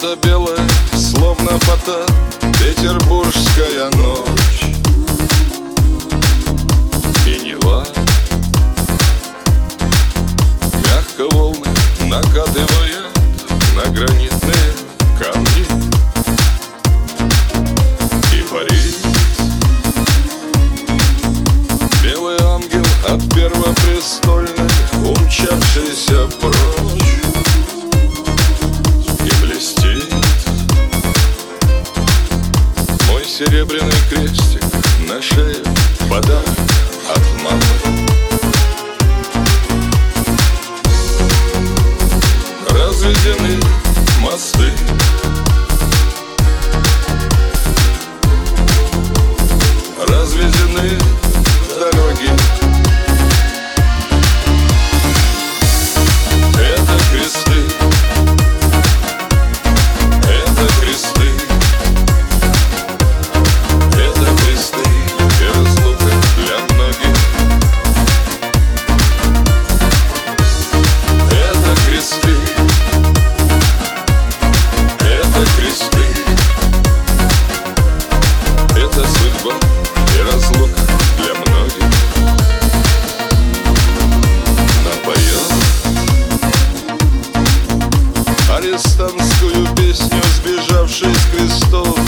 Небо-то белое, словно фото, петербургская ночь. Синева, мягко волны накатывают на гранитные камни. И парит белый ангел от первопрестольной, умчавшийся прочь. И блестит мой серебряный крестик на шее, подарок от мамы. Разведены мосты, разведены дороги. Это кресты, это кресты, это кресты и разлука для многих. Это кресты, это кресты, это судьба и разлука для многих. Напоем арестантскую песню, сбежавший с крестов.